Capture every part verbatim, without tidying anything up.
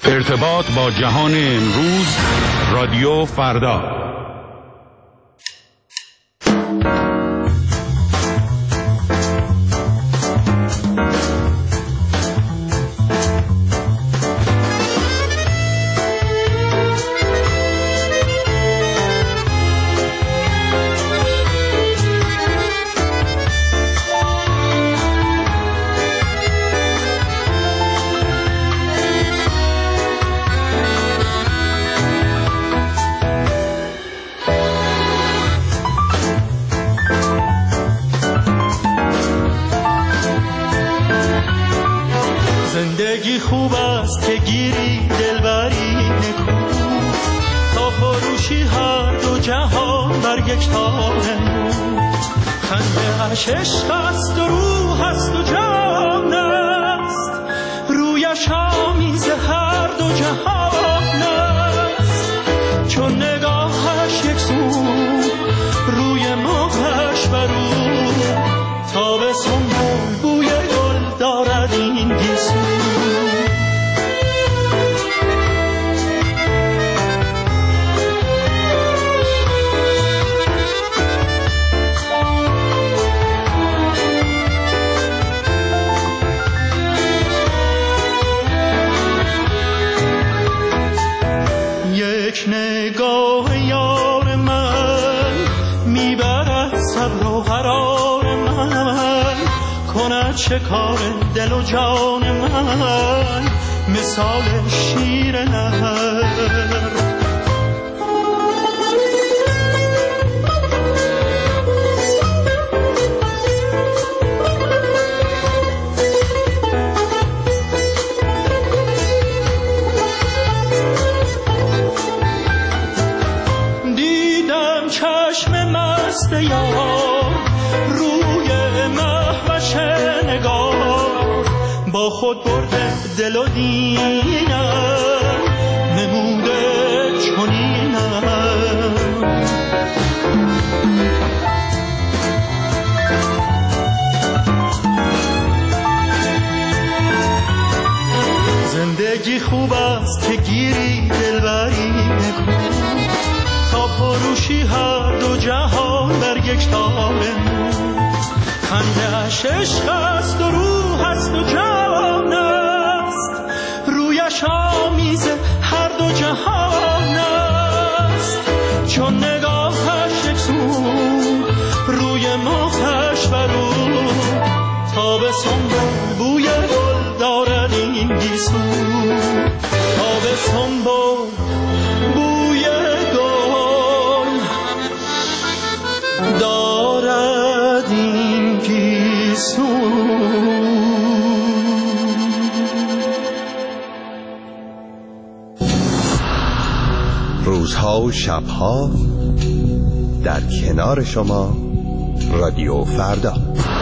ارتباط با جهان امروز، رادیو فردا. زندگی خوب است که گیری دلبری نکو، تا فروشی هر دو جهان بر یک تار نو. خنده اش عشق است و روح است و جان است، رویش آمیز هر دو جهان است. چون نگاهش یک سو، روی ماهش برو، تا به سنبول بوی گل دارد این گیسو. یک نگاه یار من میبرد صبر و قرار من، کند شکار دل و جان من مثال شیر نهر. دیدم چشم مست یار روی مهوش نگار، با خود برده دل و دینم نموده چنینم. زندگی خوب است که گیری دلبری نکو، تا فروشی هر دو جهان بر یک تار نو. خنده اش عشق است و روح است و جان است، رویش آمیز هر دو جهان است. چون نگاهش یک سو، روی ماهش برو، تا به سنبول بوی گل دارد این گیسو. تا به سنبول بوی گل دارد این گیسو. روزها و شبها در کنار شما، رادیو فردا.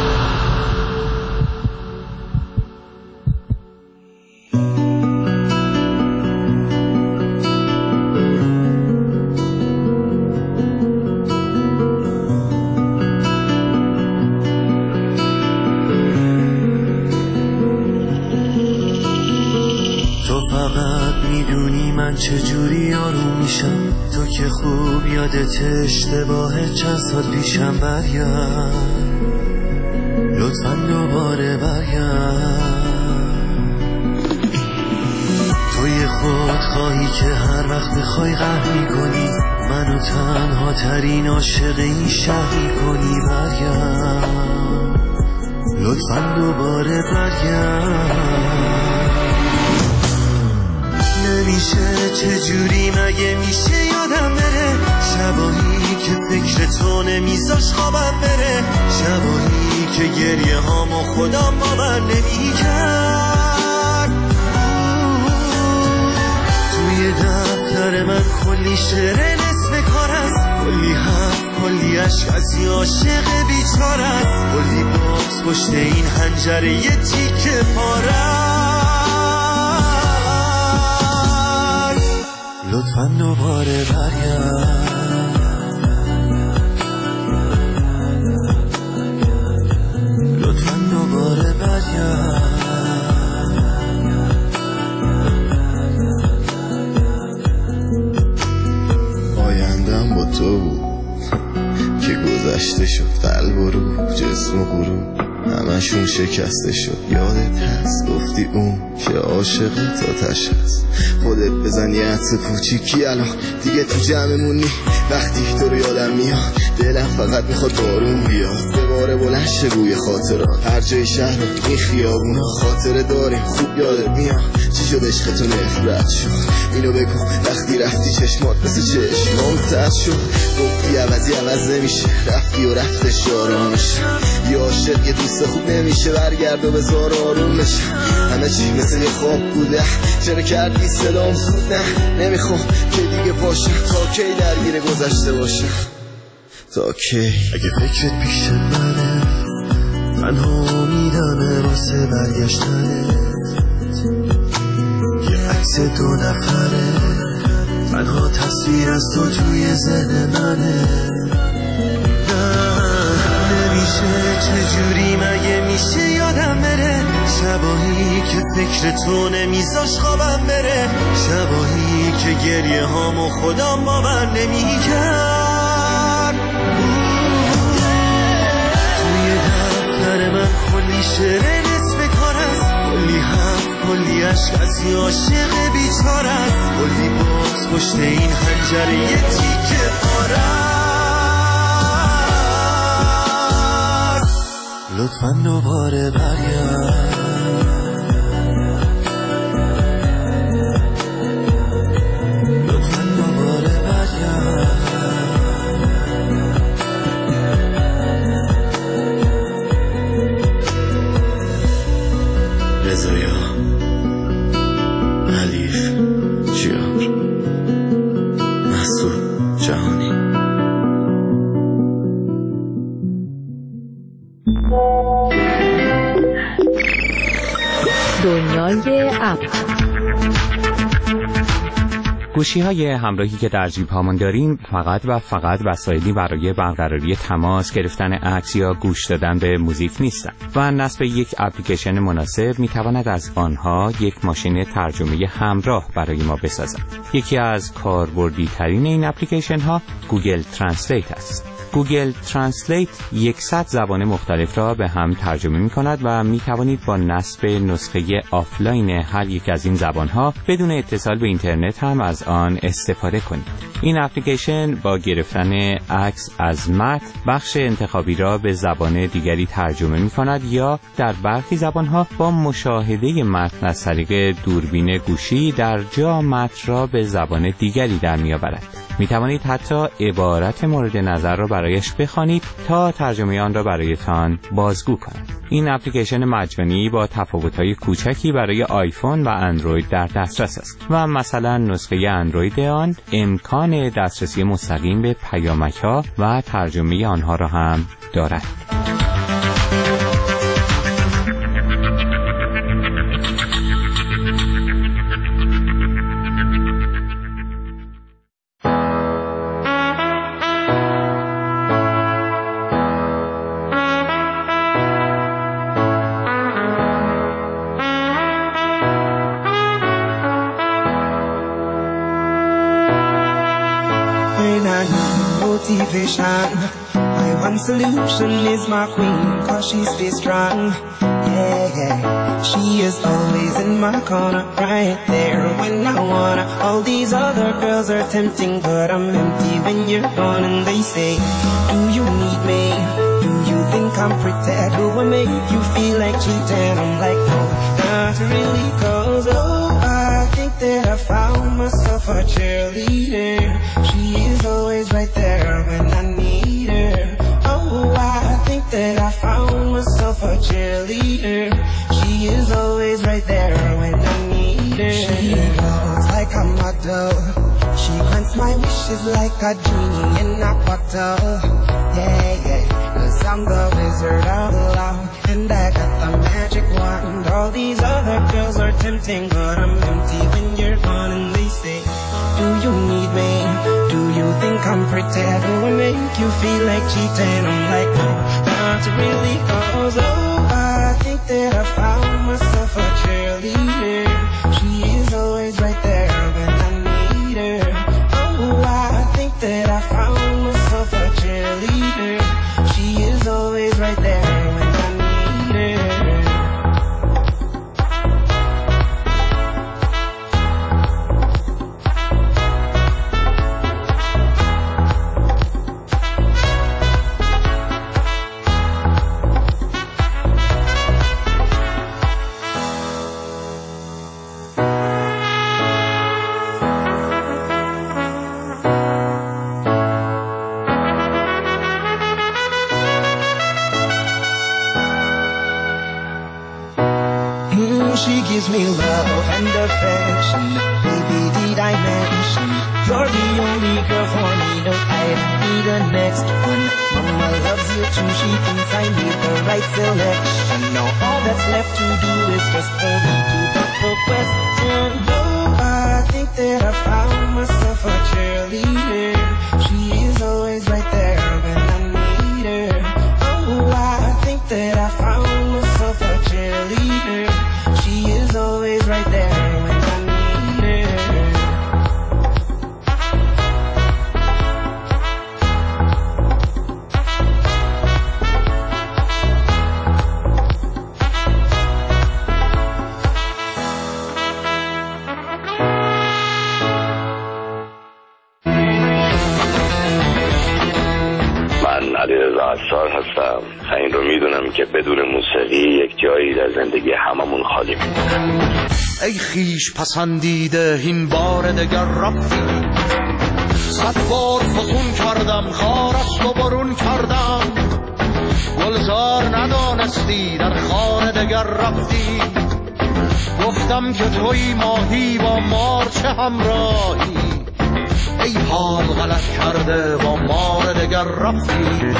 چجوری آروم میشم، تو که خوب یادت اشتباه چند سال پیشم. برگرد لطفاً دوباره برگرد. توی خود خواهی که هر وقت بخوای قهر میکنی، منو تنها ترین عاشق این شهر میکنی. برگرد لطفاً دوباره برگرد. نمیشه چجوری مگه میشه یادم بره، شبایی که فکر تو نمیذاش خوابم بره، شبایی که گریه هامو خودم باور نمیکرد. توی دفتر من کلی شعر نصف کار است، کلی حرف کلی عشق از یه عاشق بیچاره است، کلی بغض پشت این حنجره یه تیکه پاره. لطفاً دوباره برگرد. لطفاً دوباره برگرد. شد، قلب و روح جسم و غرور همشون شکسته شد. یادت هست گفتی اون که عاشق تاتش هست، خودت بزن یه عطس کوچیکی الان دیگه تو جمعمونی. وقتی تو رو یادم میاد دلم فقط میخواد بارون بیاد، دوباره بلند شه روی خاطرات. هر جای شهر این خیابونا خاطره داریم، خوب یادت میاد چی شد عشق تو نفرت شد. اینو بگو وقتی رفتی چشمات مثل چشمام تر شد. گفتی عوضی عوض نمیشه، رفتی و رفتش آرامش. یه عاشق یه دوست خوب نمیشه، برگرد و بذار آروم بشه. همه چی مثل یه خواب بوده، چرا کردی صدام سود؟ نه نمیخوام که دیگه باشم، تا کی درگیر گذشته باشم، تا کی؟ اگه فکرت پیش منه تنها میدمه واسه برگشتنه، یه عکس دو نفره تنها تصویر از تو توی ذهن منه. نمیشه چجوری مگه میشه یادم بره، شباهی که فکر تو نمیذاش خوابم بره، شباهی که گریه هامو خودم باور نمیکرد. توی دفتر من کلی شعر نصف کار است، کلی حرف کلی عشق از یه عاشق بیچاره است، کلی باز پشت این حنجره یه تیکه پاره است. لطفاً دوباره برگرد، لطفاً دوباره برگرد. رضایا حلیف چیار مسعود جهانی. دنیای اپ گوشی‌های همراهی که در جیب هامون داریم فقط و فقط وسایلی برای برقراری تماس، گرفتن عکس یا گوش دادن به موزیک نیستند و نصب یک اپلیکیشن مناسب می‌تواند از آنها یک ماشین ترجمه همراه برای ما بسازد. یکی از کاربردی‌ترین این اپلیکیشن‌ها گوگل ترنسلیت است. گوگل ترنسلیت صد زبان مختلف را به هم ترجمه می کند و می توانید با نصب نسخه آفلاین هر یک از این زبانها بدون اتصال به اینترنت هم از آن استفاده کنید. این اپلیکیشن با گرفتن عکس از متن بخش انتخابی را به زبان دیگری ترجمه می کند یا در برخی زبانها با مشاهده متن از طریق دوربین گوشی در جا متن را به زبان دیگری در می آورد. می توانید حتی عبارت مورد نظر را برایش بخوانید تا ترجمه آن را برایتان بازگو کند. این اپلیکیشن مجانی با تفاوت‌های کوچکی برای آیفون و اندروید در دسترس است و مثلا نسخه اندروید آن امکان دسترسی مستقیم به پیامک‌ها و ترجمه آنها را هم دارد. Motivation. My one solution is my queen, cause she stays strong. Yeah, yeah. She is always in my corner, right there when I wanna. All these other girls are tempting, but I'm empty when you're gone. And they say, do you need me? Do you think I'm pretty? Do I make you feel like cheating? I'm like, no, not really, cause oh, I think that I found myself a cheerleader. She is always right there when I need her. Oh, I think that I found myself a cheerleader. She is always right there when I need her. She looks like a model. She grants my wishes like a genie in a bottle. Yeah, yeah, cause I'm the wizard of love, and I got the magic wand. All these other girls are tempting, but I'm empty when you're gone. And they say, do you need me? Do you think I'm pretty? Do I make you feel like cheating? I'm like, no, not really, cause oh, I think that I found myself a cheerleader. She is always right there when I need her. Oh, I think that I found myself a cheerleader. She and affection. Baby, did I mention you're the only girl for me? No, I don't need the next one. Mama loves you too, she thinks I made the right selection. Now all that's left to do is just for me to put the question. Oh, I think that I found myself a cheerleader. She is always right there when I need her. Oh, I think that I found myself a cheerleader. She is always right there when I need her. علیرضا عصار هستم. این رو میدونم که بدون موسیقی یک جایی در زندگی هممون خالی میمونه. ای خیش پسندیده این بار دگر رفتی، صد بار فسون کردم خارست و برون کردم، گلزار ندانستی در خانه دگر رفتی، گفتم که توی ماهی با مار چه همراهی، ای حال غلط کرده با مار دگر رفتی.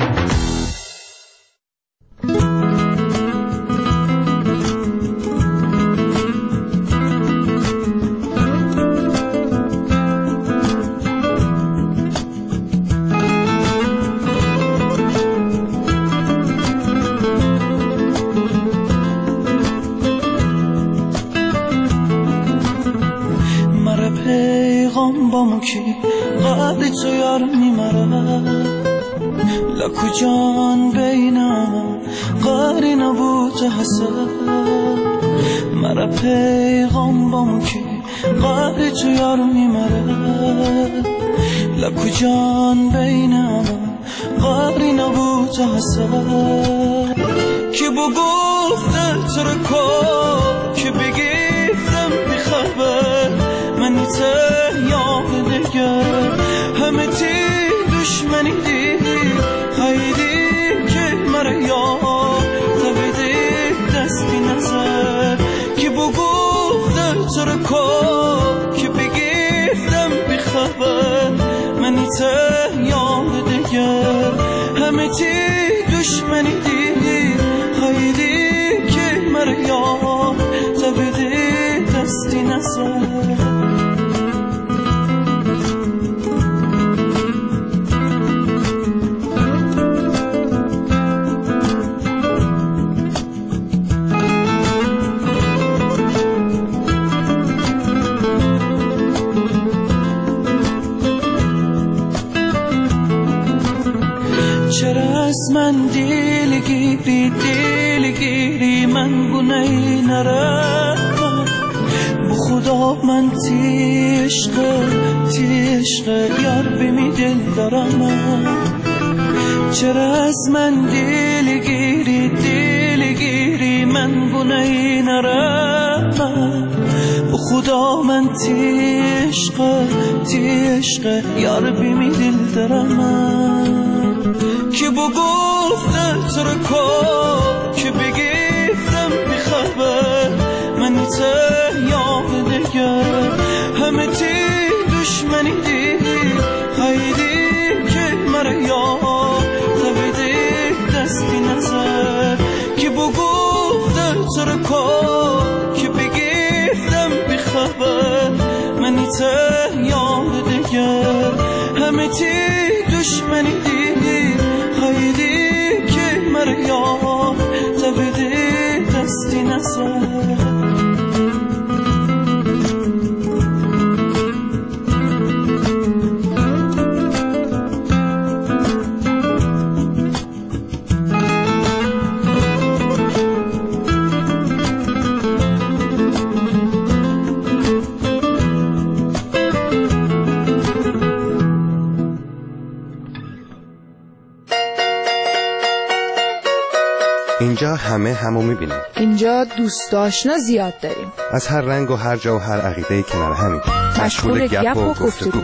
کی قبل تو یار میمره لکو جان بینم قاری نبود حسد مرا پیغام بامو کی قبل تو یار میمره لکو جان بینم قاری نبود حسد کی بو گفته ترکو کی بگیفتم بخبر من ته یاد دیگر همه تی دشمنی دی خیلی که مرا یاد تبیدی دستی نظر که بو گفته ترکو که بگیفتم بخبر من ته یاد دیگر همه تی دشمنی دی خیلی که مرا یاد تبیدی دستی نظر من دیلگیری دیلگیری من گناهی نرم به خدا من تیشق تیشق یار بمی دل دارم چرا از من دیلگیری دیلگیری من گناهی نرم به خدا من تیشق تیشق یار بمی دل دارم که بو گفته ترکو که بگیفتم بخبر من ته یاد دیگر همه تی دشمنی دی خیلی که مرا یاد تبیدی دستی نظر که بو گفته ترکو که بگیفتم بخبر من ته یاد دیگر همه تی دشمنی دی خیلی که مرا یاد تبیدی دستی نظر اینجا همه همو میبینیم. اینجا دوست آشنا زیاد داریم. از هر رنگ و هر جا و هر عقیده کنار همین. مشغول گپ و گفتگو.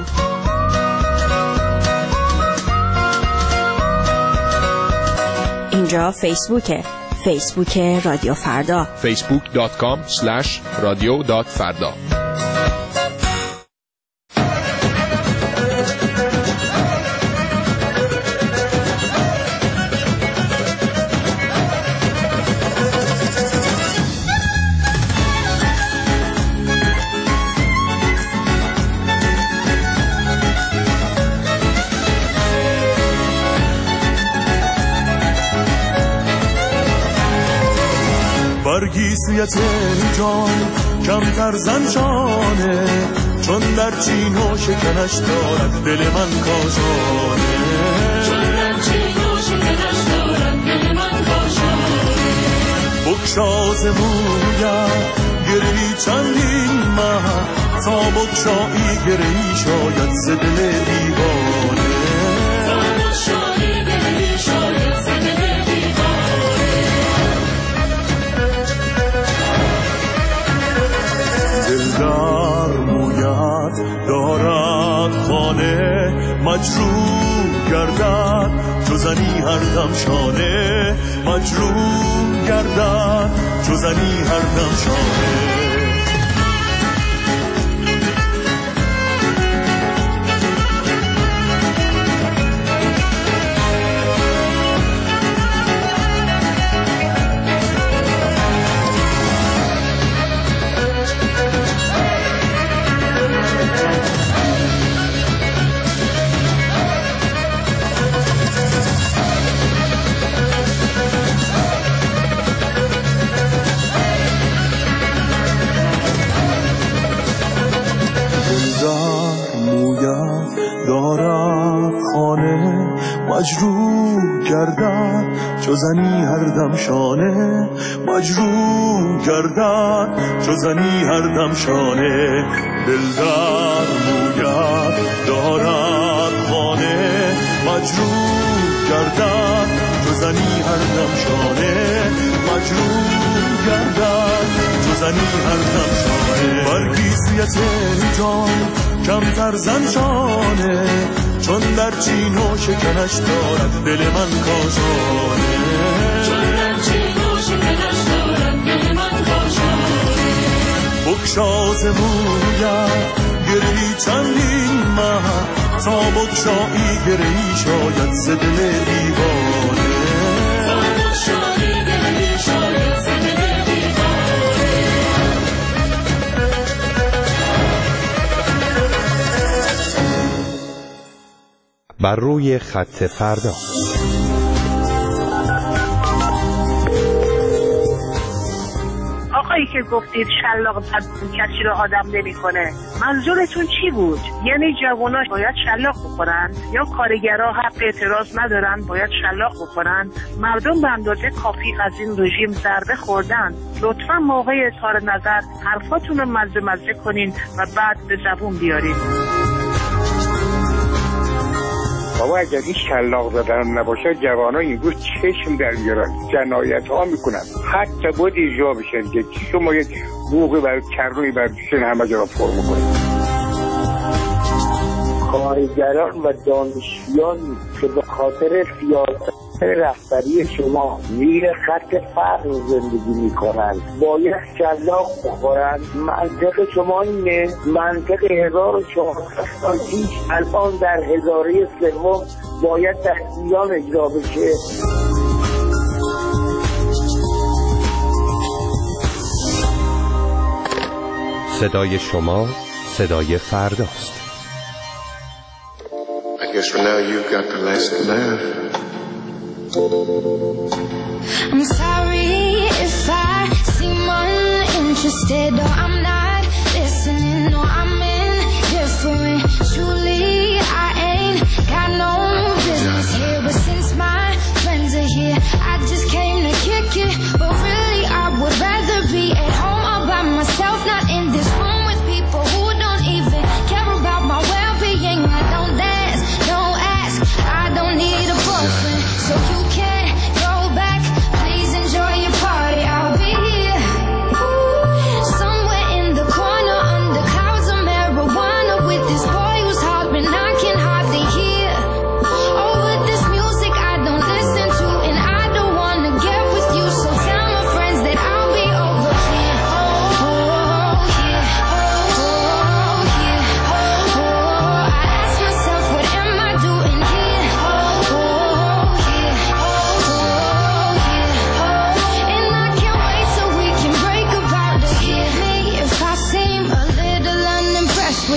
اینجا فیسبوکه. فیسبوک رادیو فردا فیسبوک دات کام اسلش رادیو دات فردا. برگیسویت جان کمتر زنجانه، چون در چین و شکنش دارد دل من کاشانه، چون در چین و شکنش دارد دل من کاشانه. بکشاز مویم گروی چندین ماه، تا بکشایی گروی شاید ز دل دیوانه، تا بکشایی گروی شاید ز دل دلدار موید دارد خانه، مجروح گردد چو زنی هر دم شانه، مجروح گردد چو زنی هر دم شانه. مجروح گردد چو زنی هر دم شانه، مجروح گردد چو زنی هر دم شانه. دلدار موید دارد خانه، مجروح گردد چو زنی هر دم شانه، مجروح گردد چو زنی هر دم شانه. برگیسویت جان کمتر زنجانه، چون در چین و شکنش دارد دل من کاشانه، چون در چین و شکنش دارد دل من کاشانه. بکشاز موید گروی چندین ماه، تا بکشایی گروی شاید ز دل دیوانه، تا بکشایی گروی شاید ز دل بر روی خط فردا. آقایی که گفتید شلاق زد کسی رو آدم نمی‌کنه، منظورتون چی بود؟ یعنی جوونا باید شلاق بخورن یا کارگرها حق اعتراض ندارن باید شلاق بخورن؟ مردم به اندازه کافی از این رژیم ضربه خوردن. لطفاً موقع اظهار نظر حرفاتون رو مزه مزه کنین و بعد به زبون بیارین. بابا اگر این شلاق زدن نباشه جوانا این روز چشم در میارن، جنایت ها میکنن، حتی باید اجرا بشن که شما یک بوقی بر کرنوی بر بشن همه جا را پر میکنن. کارگران و دانشجویان که به خاطر سیاست رهبری شما زیر خط فقر زندگی میکنند باید شلاق بخورند. منطق شما اینه، منطق هزار و چهارصد سال پیش الان در هزاره سوم باید در ایران اجرا بشه. صدای شما صدای فرداست. I guess for now you've got the last laugh. I'm sorry if I seem uninterested or I'm not listening or I'm indifferent. Truly I ain't got no business here, but since my friends are here I just came to kick it. But really I would rather be at home all by myself, not in this room with people who don't even care about my well-being. I don't dance, don't ask, I don't need a boyfriend, so you can't go back. Please enjoy your party, I'll be here somewhere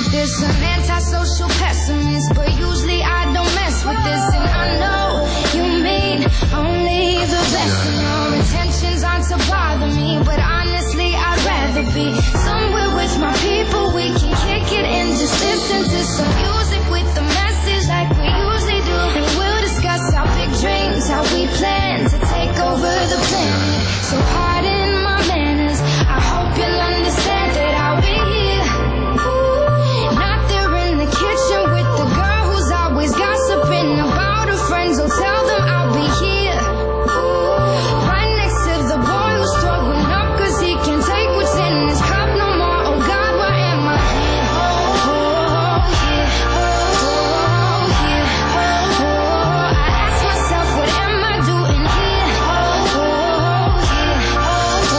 with this. An antisocial pessimist, but usually I don't mess with this. And I know you mean only the best. And your intentions aren't to bother me, but honestly I'd rather be somewhere with my people. We can kick it and just listen to some music with the message like we usually do. And we'll discuss our big dreams, how we plan to take over the planet. So pardon my manners, I hope you'll understand that I'll be here. Not there in the kitchen with the girl who's always gossiping about her friends. I'll tell them I'll be here. Right next to the boy who's throwing up cause he can't take what's in his cup no more. Oh God, why am I here? Oh, here. Oh, here. Oh, I ask myself, what am I doing here? Oh, here. Oh,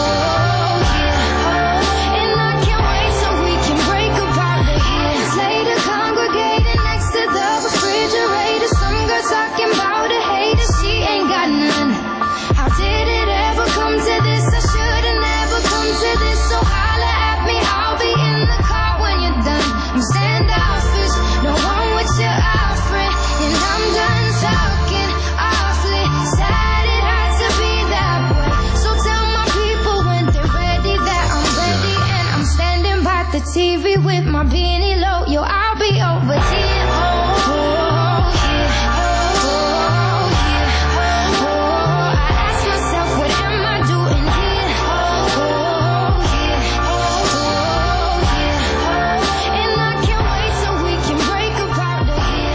here. And I can't wait till we can break apart the years later, congregating next to the refrigerator. Some girl talking about a hater, she ain't got none. How did it ever come to this? I should've never come to this. So holla at me, I'll be in the car when you're done. I'm standoffish, no one with your offering. And I'm done talking awfully sad it had to be that way. So tell my people when they're ready that I'm ready. And I'm standing by the T V with my beanie low. Yo, I'll be over here. Oh, here. Oh, here. Oh, I ask myself, what am I doing here? Oh, here. Oh, here. And I can't wait till we can break apart the here.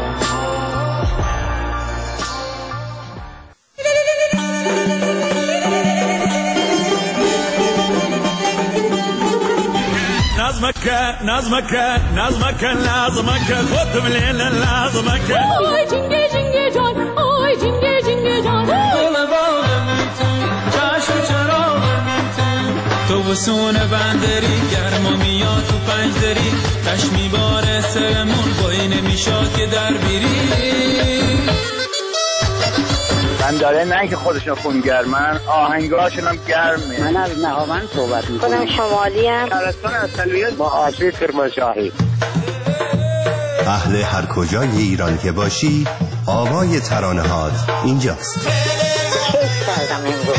نظمك نظمك نظمك لازمك خد من الليل لازمك آی جنگه جنگه جان آی جنگه جنگه جان گل باغم تو چشم چراغم تو تو وسون بندری گرما میاد تو پنجدری تش میباره سرمون بایی نمیشاد که در بیری بنداره نه که خودشون خونگرمن آهنگاشون هم گرمه. من از نهاوند صحبت میکنم. خودم شمالی هم شهرستان اصلیت با آسیب کرمانشاهی. اهل هر کجای ایران که باشی آوای ترانه‌هات اینجاست. کیف کردم امروز.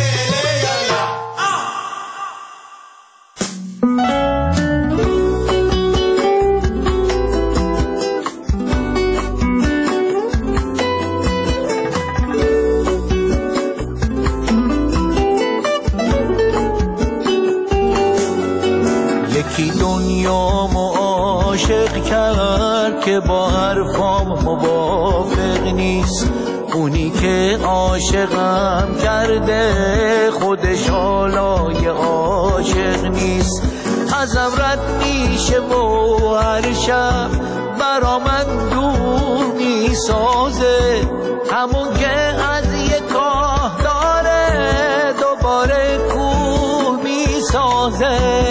یکی دنیامو عاشق کرد که با حرفام موافق نیست، اونی که عاشقم کرده خودش حالای عاشق نیست. ازم رد میشه و هر شب برا من دور میسازه، همون که از یه کاه داره دوباره کوه میسازه.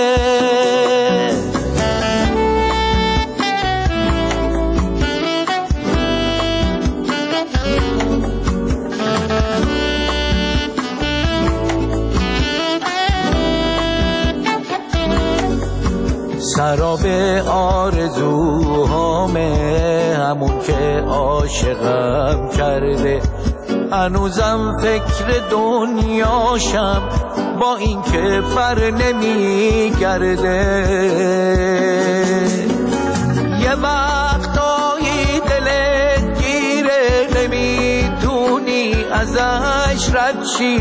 سراب آرزوهامه همون که عاشقم کرده، هنوزم فکر دنیاشم با این که بر نمیگرده. یه وقتایی دلت گیره نمیدونی ازش رد چی،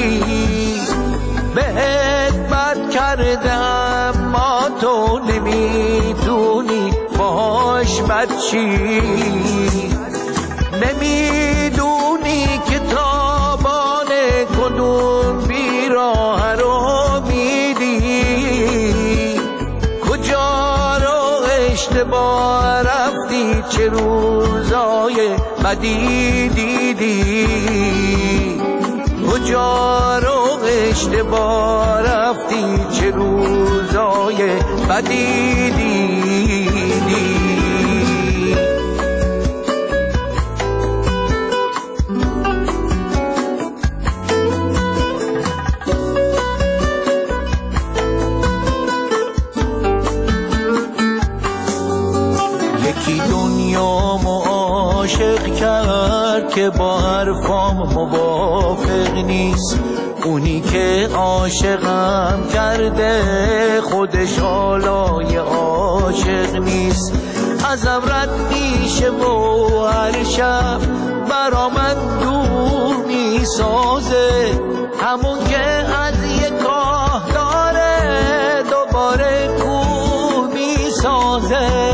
بهت بد کردم ما تو نمیدونی باش بد چی، نمیدونی که تابان کدوم بیراه رو میدی، کجا رو اشتباه رفتی چه روزای بدی دیدی، کجا رو اشتباه رفتی چه روزای بدی دیدی. عاشق کرد که با حرفام موافق نیست. اونی که عاشقم کرده خودش حالای عاشق نیست. ازم رد میشه و هر شب برا من دور میسازه، همون که از یه کاه داره دوباره کور میسازه.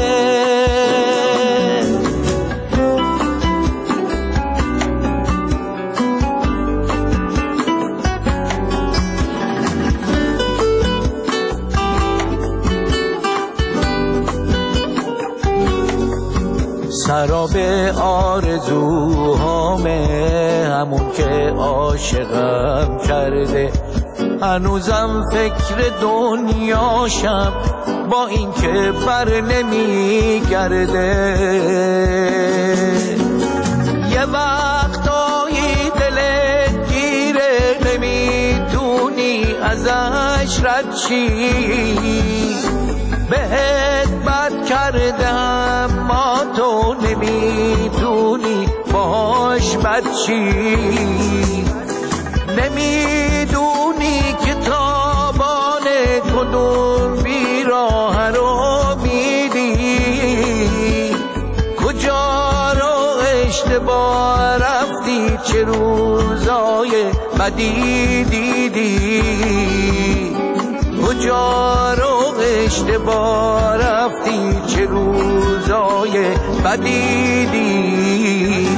سراب آرزوهامه همون که عاشقم کرده، هنوزم فکر دنیاشم با این که بر نمی گرده. یه وقتایی دلت گیره نمیتونی ازش رد شی، بهت بد کرده اما تو نمیدونی باش بد چی. نمیدونی که تابان کدوم بیراه رو میدی، کجا رو اشتباه رفتی، چه روزای بدی دیدی، کجا رو اشتباه رفتی، چه روزای بدی دیدی.